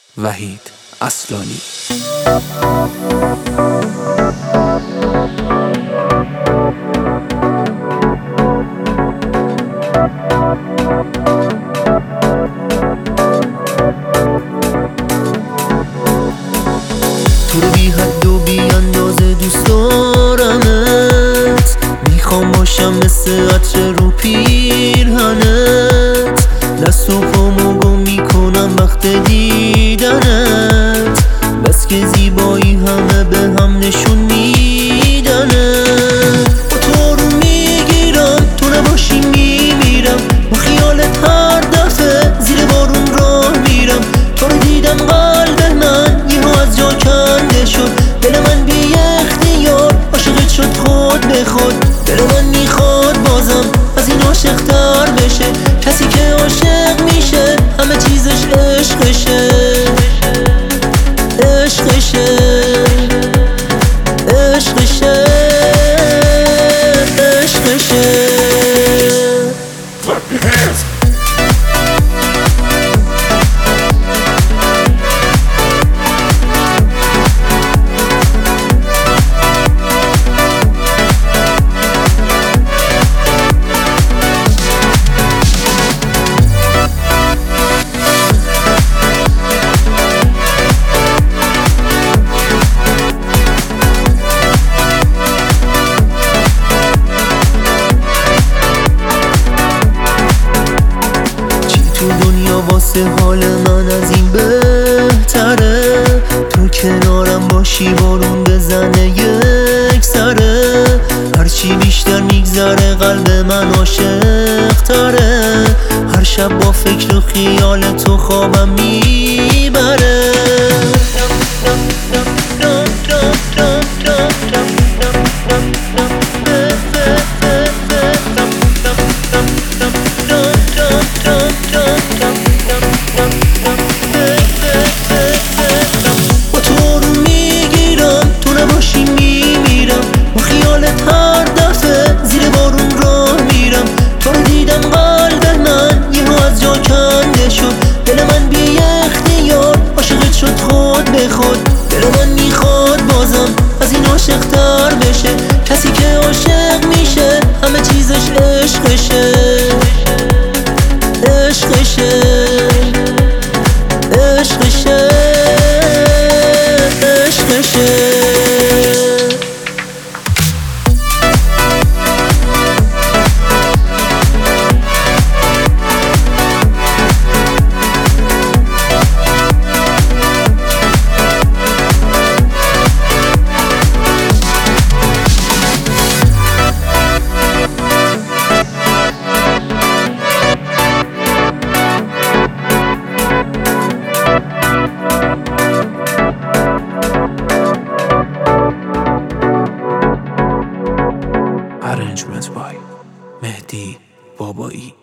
وحید اصلانی. تو رو بی حد و بی اندازه دوست دارمت، میخوام باشم مثل عطر رو پیرهنت، دست و پامو گم میکنم وقت دیدنت، بس که زیبایی همه به هم نشون میدنت. با تو رو میگیرم، تو نباشی میمیرم، با خیالت هر دفعه زیر بارون راه میرم. تو رو دیدم قلب من یهو از جا کنده شد، دل من بی اختیار عاشقت شد خود به خود. دل من میخواد بازم از این عاشق تر بشه، کسی که عاشق میشه همه چیزش عشقشه، عشقشه، عشقشه، عشقشه. Clap your hands. تو دنیا واسه حال من از این بهتره، تو کنارم باشی بارون بزنه یک سره. هرچی بیشتر میگذره قلب من عاشق تره، هر شب با فکر و خیال تو خوابم میبره. با تو رو میگیرم، تو نباشی میمیرم، با خیالت هر دفعه زیر بارون راه میرم. تو رو دیدم قلب من یهو از جا کنده شد، دل من بی اختیار عاشقت شد خود به خود. دل من میخواد بازم از این عاشق تر بشه، کسی که عاشق میشه همه چیزش عشقشه، عشقشه، عشقشه، عشقشه. Arrangement by مهدی بابایی.